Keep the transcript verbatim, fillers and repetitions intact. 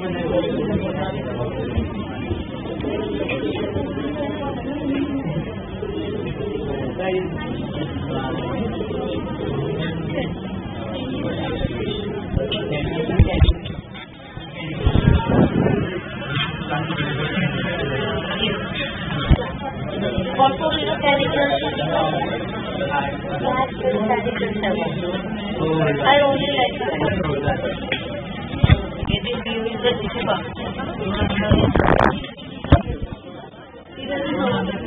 What will be the curriculum? I only like it if you use the